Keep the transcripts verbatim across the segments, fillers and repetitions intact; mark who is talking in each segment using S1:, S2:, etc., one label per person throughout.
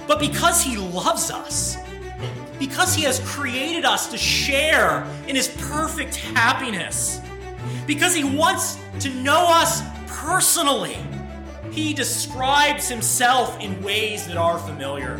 S1: but because he loves us. Because he has created us to share in his perfect happiness. Because he wants to know us personally. He describes himself in ways that are familiar.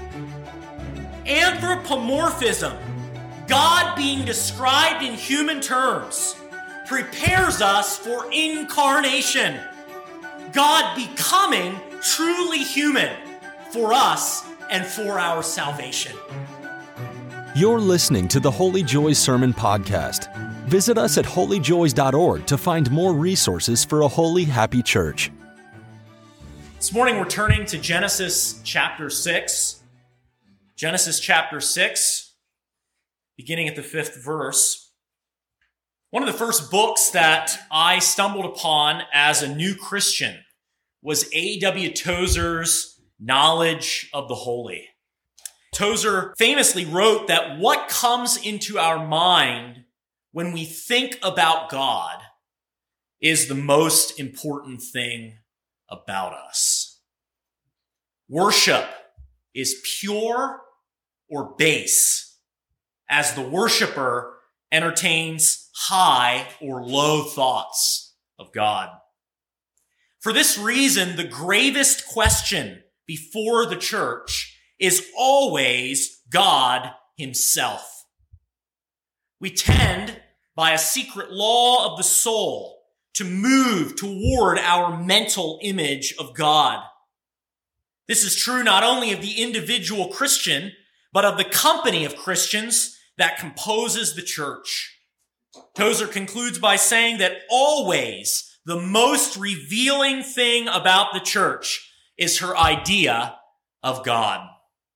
S1: Anthropomorphism, God being described in human terms, prepares us for incarnation. God becoming truly human for us and for our salvation.
S2: You're listening to the Holy Joys Sermon Podcast. Visit us at holy joys dot org to find more resources for a holy, happy church.
S1: This morning we're turning to Genesis chapter six. Genesis chapter six, beginning at the fifth verse. One of the first books that I stumbled upon as a new Christian was A W Tozer's Knowledge of the Holy. Tozer famously wrote that what comes into our mind when we think about God is the most important thing about us. Worship is pure or base, as the worshiper entertains high or low thoughts of God. For this reason, the gravest question before the church is always God himself. We tend, by a secret law of the soul, to move toward our mental image of God. This is true not only of the individual Christian, but of the company of Christians that composes the church. Tozer concludes by saying that always the most revealing thing about the church is her idea of God.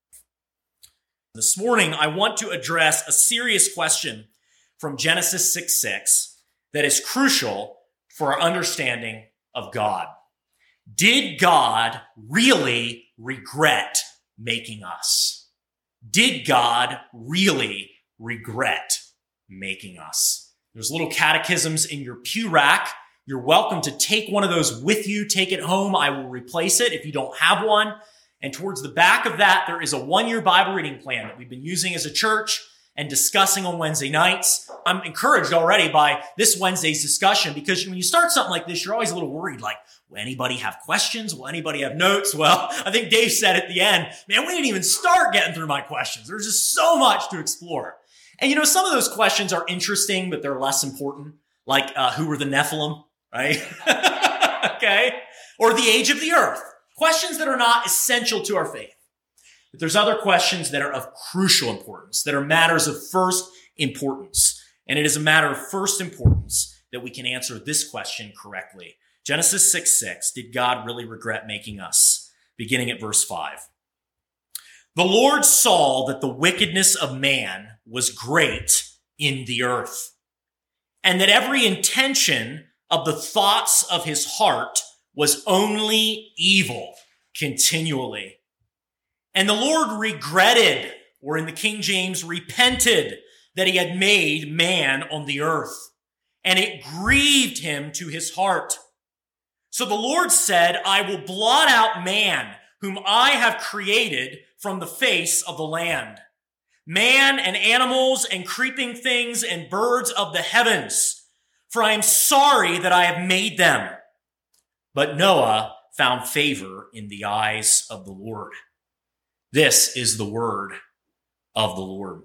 S1: This morning, I want to address a serious question from Genesis six six that is crucial for our understanding of God. Did God really regret making us? Did God really regret making us? There's little catechisms in your pew rack. You're welcome to take one of those with you. Take it home. I will replace it if you don't have one. And towards the back of that, there is a one-year Bible reading plan that we've been using as a church and discussing on Wednesday nights. I'm encouraged already by this Wednesday's discussion because when you start something like this, you're always a little worried, like, will anybody have questions? Will anybody have notes? Well, I think Dave said at the end, man, we didn't even start getting through my questions. There's just so much to explore. And you know, some of those questions are interesting, but they're less important. Like, uh, who were the Nephilim, right? Okay. Or the age of the earth. Questions that are not essential to our faith. But there's other questions that are of crucial importance, that are matters of first importance. And it is a matter of first importance that we can answer this question correctly. Genesis six six, did God really regret making us? Beginning at verse five. The Lord saw that the wickedness of man was great in the earth, and that every intention of the thoughts of his heart was only evil continually. And the Lord regretted, or in the King James, repented that he had made man on the earth, and it grieved him to his heart. So the Lord said, I will blot out man, whom I have created from the face of the land, man and animals and creeping things and birds of the heavens, for I am sorry that I have made them. But Noah found favor in the eyes of the Lord. This is the word of the Lord.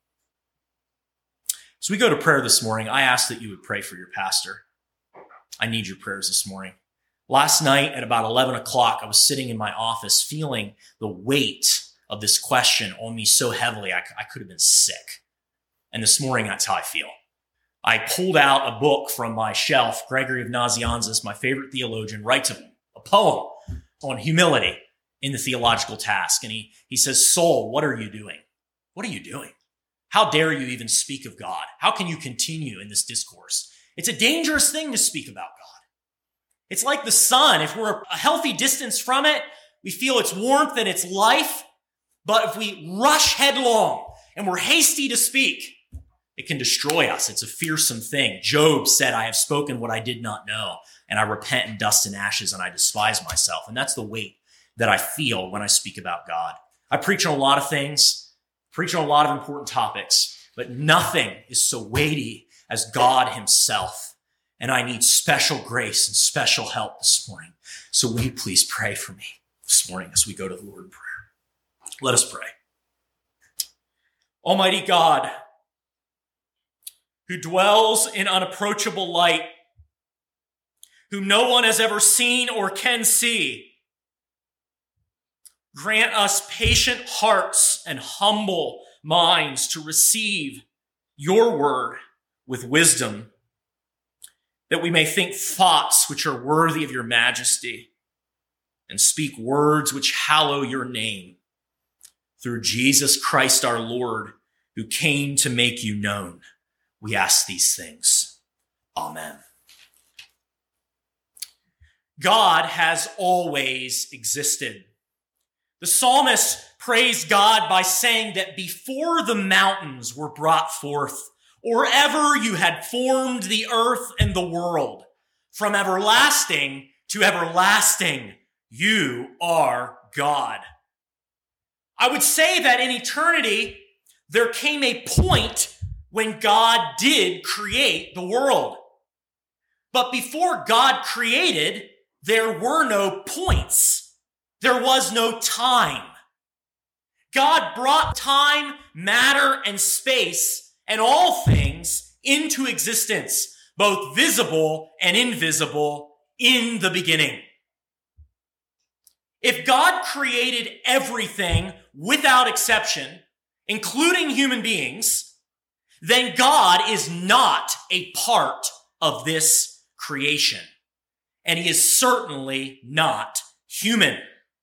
S1: As we go to prayer this morning, I ask that you would pray for your pastor. I need your prayers this morning. Last night at about eleven o'clock, I was sitting in my office feeling the weight of this question on me so heavily, I, I could have been sick. And this morning, that's how I feel. I pulled out a book from my shelf. Gregory of Nazianzus, my favorite theologian, writes a, a poem on humility in the theological task. And he, he says, soul, what are you doing? What are you doing? How dare you even speak of God? How can you continue in this discourse? It's a dangerous thing to speak about God. It's like the sun. If we're a healthy distance from it, we feel its warmth and its life. But if we rush headlong and we're hasty to speak, it can destroy us. It's a fearsome thing. Job said, I have spoken what I did not know, and I repent in dust and ashes, and I despise myself. And that's the weight that I feel when I speak about God. I preach on a lot of things, preach on a lot of important topics, but nothing is so weighty as God himself. And I need special grace and special help this morning. So will you please pray for me this morning as we go to the Lord in prayer? Let us pray. Almighty God, who dwells in unapproachable light, whom no one has ever seen or can see, grant us patient hearts and humble minds to receive your word with wisdom, that we may think thoughts which are worthy of your majesty and speak words which hallow your name. Through Jesus Christ our Lord, who came to make you known, we ask these things. Amen. God has always existed. The psalmist praised God by saying that before the mountains were brought forth, or ever you had formed the earth and the world, from everlasting to everlasting, you are God. I would say that in eternity, there came a point when God did create the world. But before God created, there were no points. There was no time. God brought time, matter, and space, and all things into existence, both visible and invisible, in the beginning. If God created everything without exception, including human beings, then God is not a part of this creation. And he is certainly not human.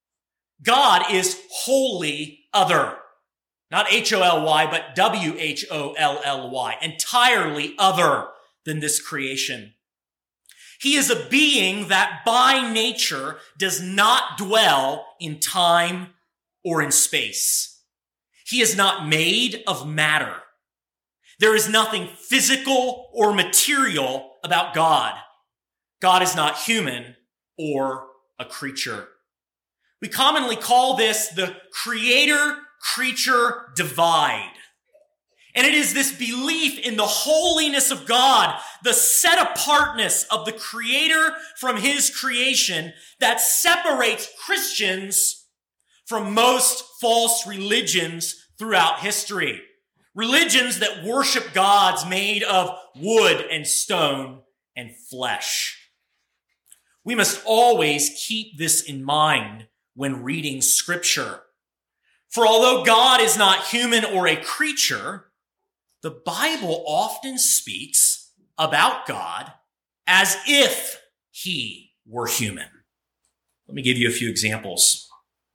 S1: God is wholly other. Not H O L Y, but W H O L L Y. Entirely other than this creation. He is a being that by nature does not dwell in time or in space. He is not made of matter. There is nothing physical or material about God. God is not human or a creature. We commonly call this the creator-creature divide. And it is this belief in the holiness of God, the set-apartness of the Creator from his creation, that separates Christians from most false religions throughout history. Religions that worship gods made of wood and stone and flesh. We must always keep this in mind when reading Scripture. For although God is not human or a creature, the Bible often speaks about God as if he were human. Let me give you a few examples.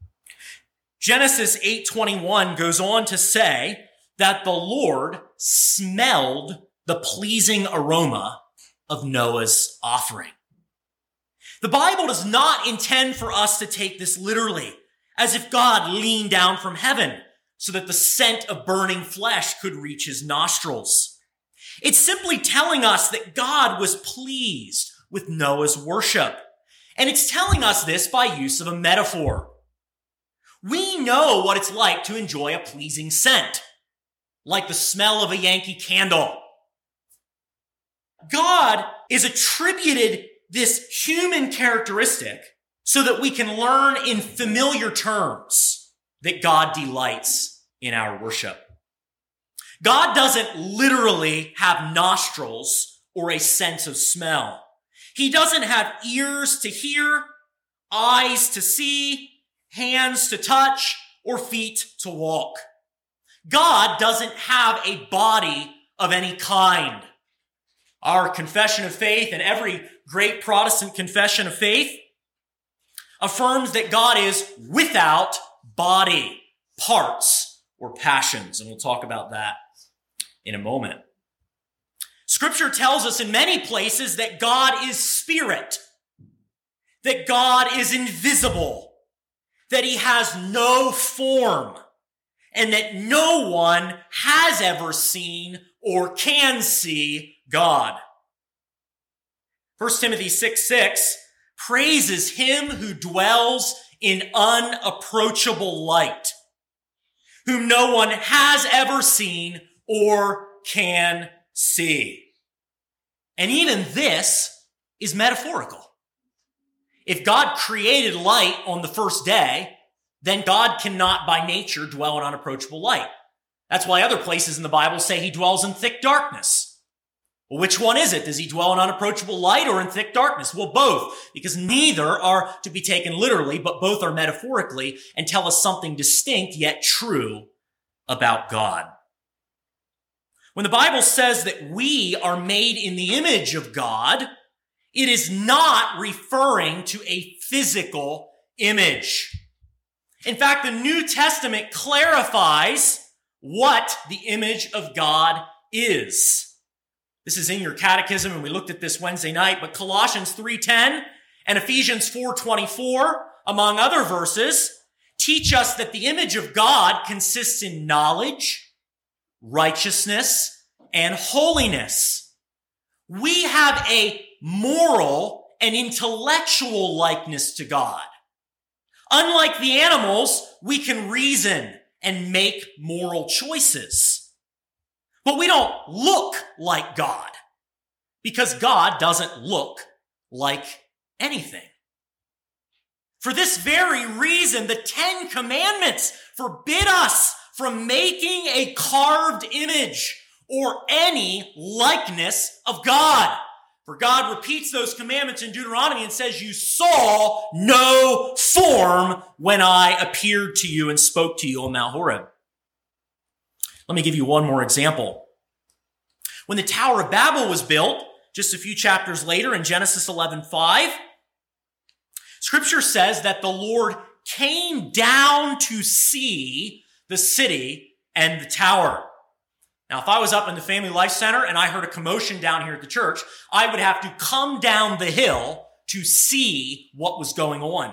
S1: Genesis eight twenty-one goes on to say that the Lord smelled the pleasing aroma of Noah's offering. The Bible does not intend for us to take this literally, as if God leaned down from heaven so that the scent of burning flesh could reach his nostrils. It's simply telling us that God was pleased with Noah's worship. And it's telling us this by use of a metaphor. We know what it's like to enjoy a pleasing scent, like the smell of a Yankee candle. God is attributed this human characteristic so that we can learn in familiar terms that God delights in our worship. God doesn't literally have nostrils or a sense of smell. He doesn't have ears to hear, eyes to see, hands to touch, or feet to walk. God doesn't have a body of any kind. Our confession of faith and every great Protestant confession of faith affirms that God is without body, parts, or passions. And we'll talk about that in a moment. Scripture tells us in many places that God is spirit, that God is invisible, that he has no form, and that no one has ever seen or can see God. First Timothy six six praises him who dwells in unapproachable light, whom no one has ever seen or can see. And even this is metaphorical. If God created light on the first day, then God cannot by nature dwell in unapproachable light. That's why other places in the Bible say he dwells in thick darkness. Well, which one is it? Does he dwell in unapproachable light or in thick darkness? Well, both, because neither are to be taken literally, but both are metaphorically and tell us something distinct yet true about God. When the Bible says that we are made in the image of God, it is not referring to a physical image. In fact, the New Testament clarifies what the image of God is. This is in your catechism, and we looked at this Wednesday night, but Colossians three ten and Ephesians four twenty-four, among other verses, teach us that the image of God consists in knowledge, righteousness, and holiness. We have a moral and intellectual likeness to God. Unlike the animals, we can reason and make moral choices. But we don't look like God, because God doesn't look like anything. For this very reason, the Ten Commandments forbid us from making a carved image or any likeness of God. For God repeats those commandments in Deuteronomy and says, you saw no form when I appeared to you and spoke to you on Mount Horeb. Let me give you one more example. When the Tower of Babel was built, just a few chapters later in Genesis eleven five, Scripture says that the Lord came down to see the city and the tower. Now, if I was up in the Family Life Center and I heard a commotion down here at the church, I would have to come down the hill to see what was going on.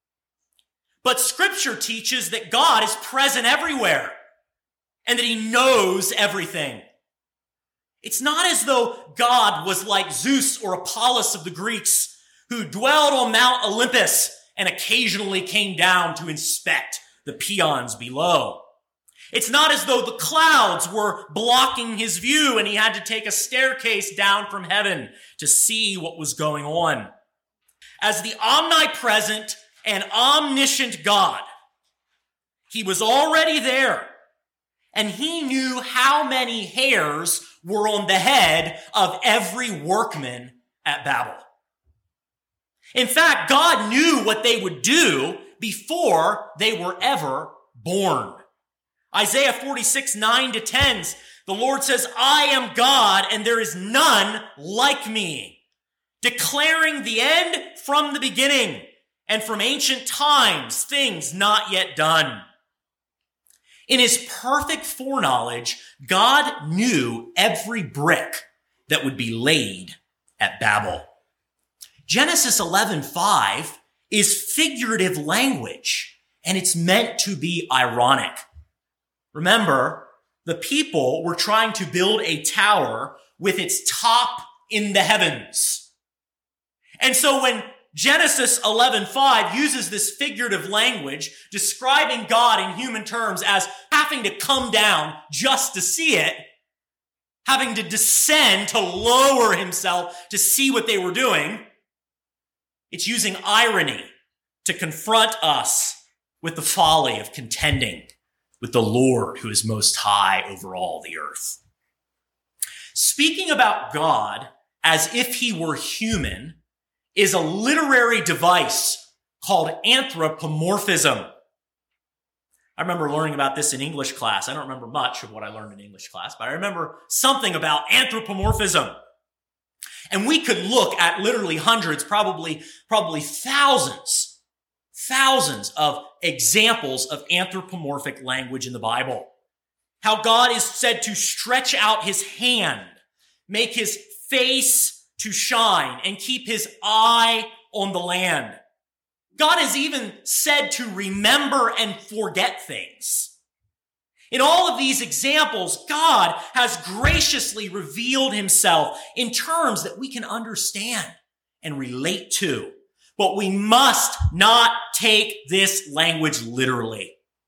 S1: But Scripture teaches that God is present everywhere and that he knows everything. It's not as though God was like Zeus or Apollos of the Greeks, who dwelled on Mount Olympus and occasionally came down to inspect the peons below. It's not as though the clouds were blocking his view and he had to take a staircase down from heaven to see what was going on. As the omnipresent and omniscient God, he was already there, and he knew how many hairs were on the head of every workman at Babel. In fact, God knew what they would do before they were ever born. Isaiah forty-six, nine to ten, the Lord says, I am God and there is none like me, declaring the end from the beginning and from ancient times, things not yet done. In his perfect foreknowledge, God knew every brick that would be laid at Babel. Genesis eleven five is figurative language, and it's meant to be ironic. Remember, the people were trying to build a tower with its top in the heavens. And so when Genesis eleven five uses this figurative language describing God in human terms as having to come down just to see it, having to descend to lower himself to see what they were doing, it's using irony to confront us with the folly of contending with the Lord who is most high over all the earth. Speaking about God as if he were human is a literary device called anthropomorphism. I remember learning about this in English class. I don't remember much of what I learned in English class, but I remember something about anthropomorphism. And we could look at literally hundreds, probably, probably thousands Thousands of examples of anthropomorphic language in the Bible. How God is said to stretch out his hand, make his face to shine, and keep his eye on the land. God is even said to remember and forget things. In all of these examples, God has graciously revealed himself in terms that we can understand and relate to. But we must not take this language literally.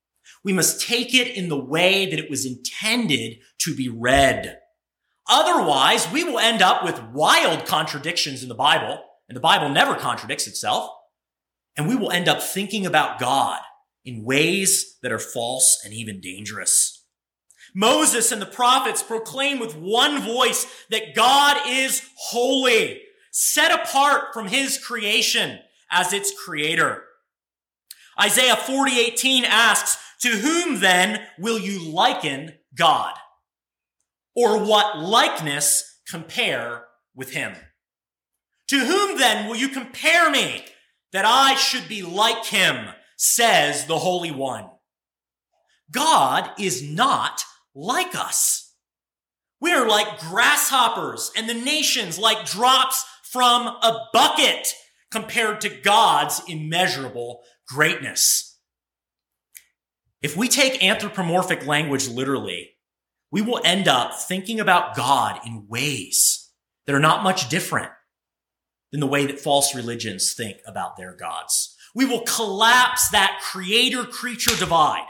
S1: We must take it in the way that it was intended to be read. Otherwise, we will end up with wild contradictions in the Bible, and the Bible never contradicts itself, and we will end up thinking about God in ways that are false and even dangerous. Moses and the prophets proclaim with one voice that God is holy, set apart from his creation as its creator. Isaiah forty eighteen asks, "To whom then will you liken God? Or what likeness compare with him? To whom then will you compare me that I should be like him, says the Holy One." God is not like us. We are like grasshoppers, and the nations like drops from a bucket compared to God's immeasurable greatness. If we take anthropomorphic language literally, we will end up thinking about God in ways that are not much different than the way that false religions think about their gods. We will collapse that creator-creature divide,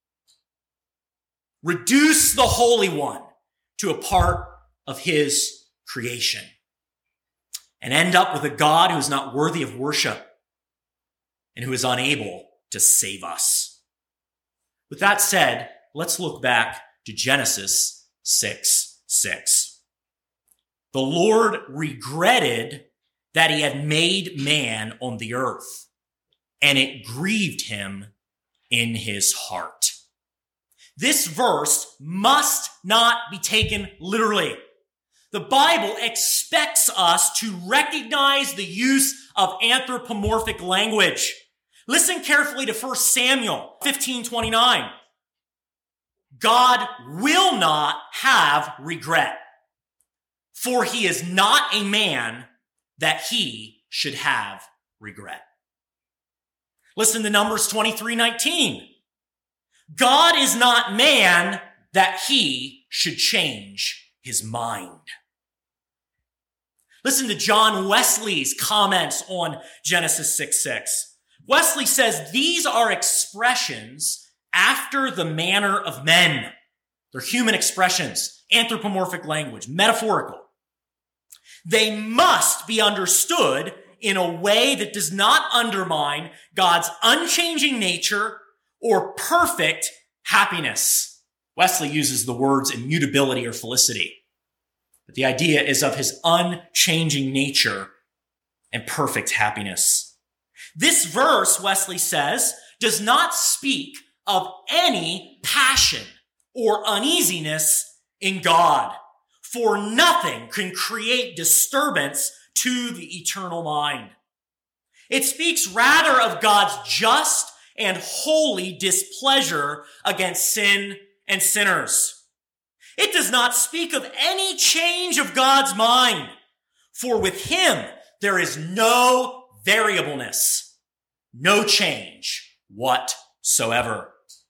S1: reduce the Holy One to a part of his creation, and end up with a God who is not worthy of worship and who is unable to save us. With that said, let's look back to Genesis six six. The Lord regretted that he had made man on the earth, and it grieved him in his heart. This verse must not be taken literally. The Bible expects us to recognize the use of anthropomorphic language. Listen carefully to First Samuel fifteen twenty-nine. God will not have regret, for he is not a man that he should have regret. Listen to Numbers twenty-three nineteen. God is not man that he should change his mind. Listen to John Wesley's comments on Genesis six six. Wesley says these are expressions after the manner of men. They're human expressions, anthropomorphic language, metaphorical. They must be understood in a way that does not undermine God's unchanging nature or perfect happiness. Wesley uses the words immutability or felicity, but the idea is of his unchanging nature and perfect happiness. This verse, Wesley says, does not speak of any passion or uneasiness in God, for nothing can create disturbance to the eternal mind. It speaks rather of God's just and holy displeasure against sin and sinners. It does not speak of any change of God's mind, for with him there is no variableness, no change whatsoever.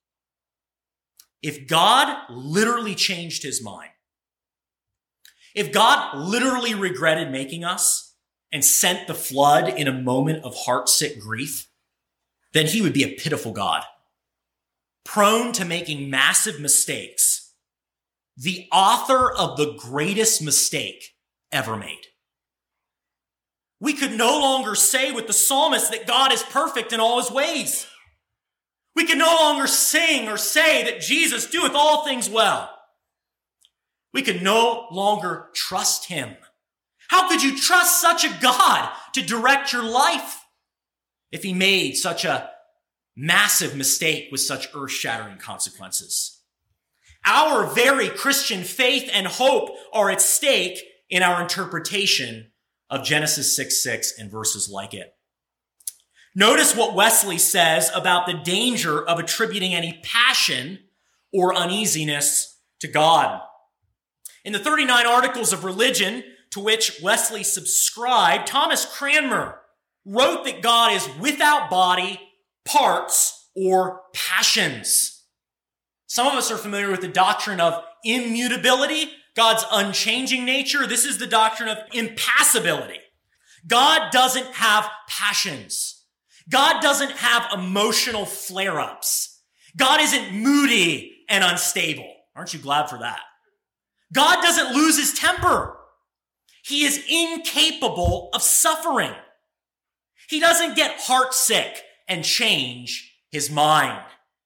S1: If God literally changed his mind, if God literally regretted making us and sent the flood in a moment of heartsick grief, then he would be a pitiful God, prone to making massive mistakes, the author of the greatest mistake ever made. We could no longer say with the psalmist that God is perfect in all his ways. We can no longer sing or say that Jesus doeth all things well. We can no longer trust him. How could you trust such a God to direct your life if he made such a massive mistake with such earth-shattering consequences? Our very Christian faith and hope are at stake in our interpretation of Genesis six six and verses like it. Notice what Wesley says about the danger of attributing any passion or uneasiness to God. In the thirty-nine Articles of Religion to which Wesley subscribed, Thomas Cranmer wrote that God is without body, parts, or passions. Some of us are familiar with the doctrine of immutability, God's unchanging nature. This is the doctrine of impassibility. God doesn't have passions. God doesn't have emotional flare-ups. God isn't moody and unstable. Aren't you glad for that? God doesn't lose his temper. He is incapable of suffering. He doesn't get heartsick and change his mind.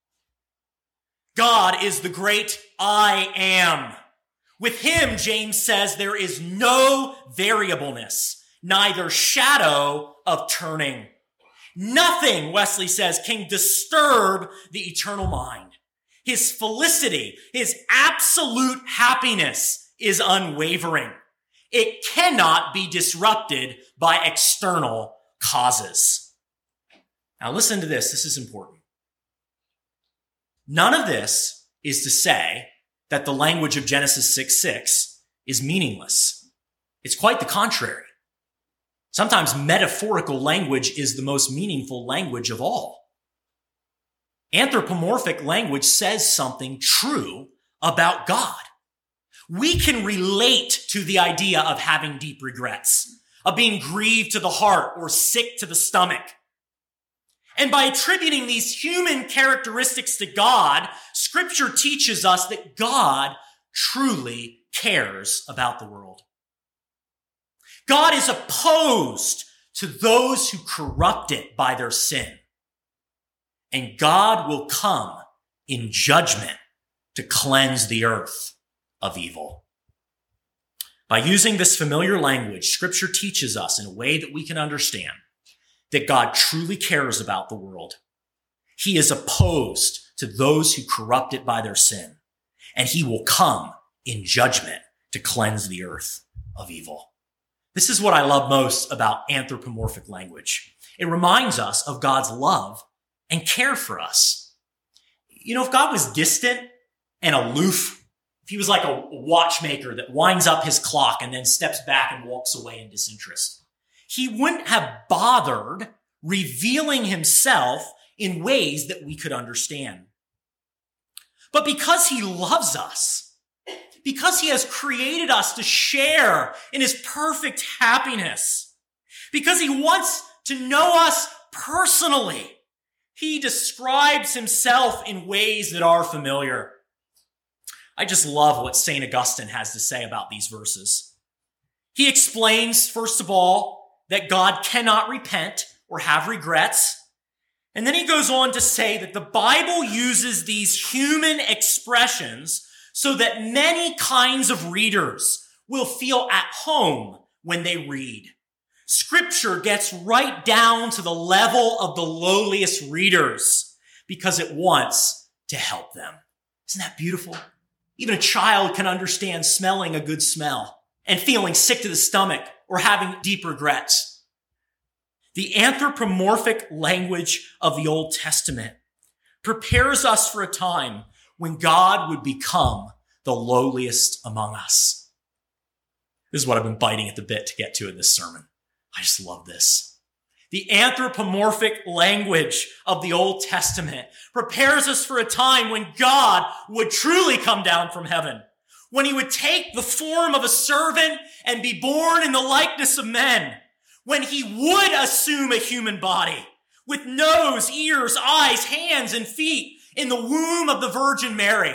S1: God is the great I am. With him, James says, there is no variableness, neither shadow of turning. Nothing, Wesley says, can disturb the eternal mind. His felicity, his absolute happiness is unwavering. It cannot be disrupted by external causes. Now listen to this. This is important. None of this is to say that the language of Genesis six six is meaningless. It's quite the contrary. Sometimes metaphorical language is the most meaningful language of all. Anthropomorphic language says something true about God. We can relate to the idea of having deep regrets, of being grieved to the heart or sick to the stomach. And by attributing these human characteristics to God, Scripture teaches us that God truly cares about the world. God is opposed to those who corrupt it by their sin. And God will come in judgment to cleanse the earth of evil. By using this familiar language, Scripture teaches us in a way that we can understand that God truly cares about the world. He is opposed to those who corrupt it by their sin, and he will come in judgment to cleanse the earth of evil. This is what I love most about anthropomorphic language. It reminds us of God's love and care for us. You know, if God was distant and aloof, if he was like a watchmaker that winds up his clock and then steps back and walks away in disinterest, he wouldn't have bothered revealing himself in ways that we could understand. But because he loves us, because he has created us to share in his perfect happiness, because he wants to know us personally, he describes himself in ways that are familiar. I just love what Saint Augustine has to say about these verses. He explains, first of all, that God cannot repent or have regrets. And then he goes on to say that the Bible uses these human expressions so that many kinds of readers will feel at home when they read. Scripture gets right down to the level of the lowliest readers because it wants to help them. Isn't that beautiful? Even a child can understand smelling a good smell and feeling sick to the stomach or having deep regrets. The anthropomorphic language of the Old Testament prepares us for a time when God would become the lowliest among us. This is what I've been biting at the bit to get to in this sermon. I just love this. The anthropomorphic language of the Old Testament prepares us for a time when God would truly come down from heaven, when he would take the form of a servant and be born in the likeness of men, when he would assume a human body with nose, ears, eyes, hands, and feet in the womb of the Virgin Mary.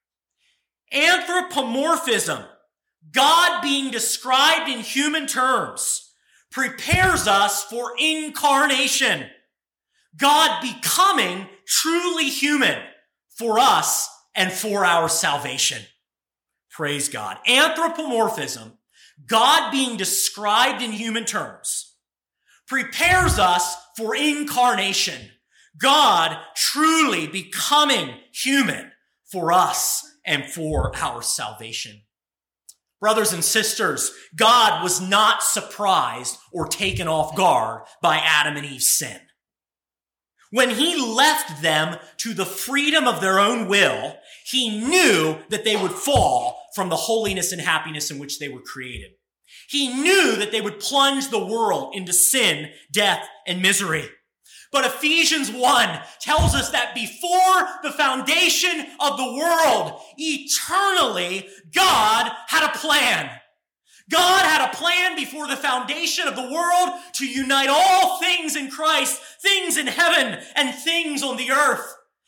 S1: Anthropomorphism, God being described in human terms, prepares us for incarnation, God becoming truly human for us and for our salvation. Praise God. Anthropomorphism, God being described in human terms, prepares us for incarnation, God truly becoming human for us and for our salvation. Brothers and sisters, God was not surprised or taken off guard by Adam and Eve's sin. When he left them to the freedom of their own will, he knew that they would fall from the holiness and happiness in which they were created. He knew that they would plunge the world into sin, death, and misery. But Ephesians one tells us that before the foundation of the world, eternally, God had a plan. God had a plan before the foundation of the world to unite all things in Christ, things in heaven and things on the earth.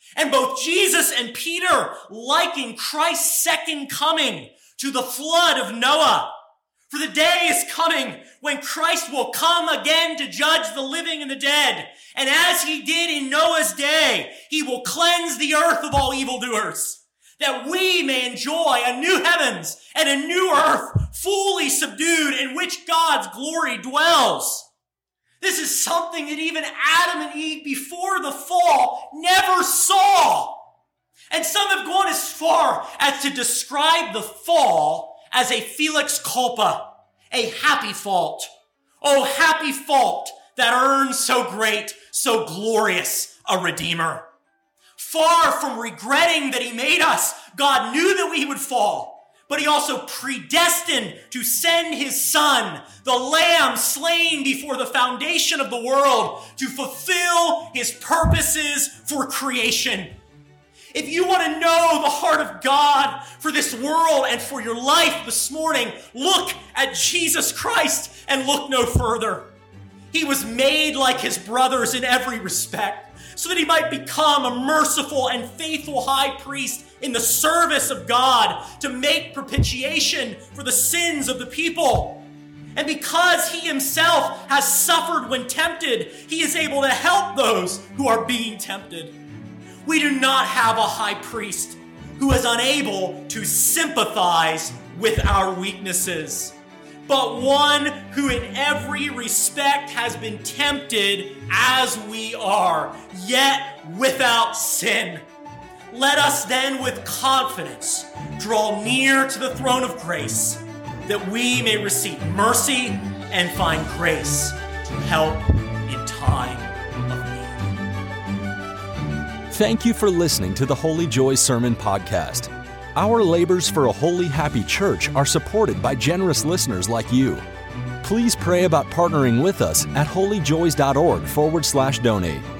S1: And both Jesus and Peter liken Christ's second coming to the flood of Noah. For the day is coming when Christ will come again to judge the living and the dead. And as he did in Noah's day, he will cleanse the earth of all evildoers, that we may enjoy a new heavens and a new earth, fully subdued, in which God's glory dwells. This is something that even Adam and Eve before the fall never saw. And some have gone as far as to describe the fall as a felix culpa, a happy fault. Oh, happy fault that earns so great, so glorious a Redeemer. Far from regretting that he made us, God knew that we would fall, but he also predestined to send his Son, the Lamb slain before the foundation of the world, to fulfill his purposes for creation. If you want to know the heart of God for this world and for your life this morning, look at Jesus Christ and look no further. He was made like his brothers in every respect, so that he might become a merciful and faithful high priest in the service of God to make propitiation for the sins of the people. And because he himself has suffered when tempted, he is able to help those who are being tempted. We do not have a high priest who is unable to sympathize with our weaknesses, but one who in every respect has been tempted as we are, yet without sin. Let us then with confidence draw near to the throne of grace, that we may receive mercy and find grace to help in time of need.
S2: Thank you for listening to the Holy Joy Sermon Podcast. Our labors for a holy, happy church are supported by generous listeners like you. Please pray about partnering with us at holyjoys.org forward slash donate.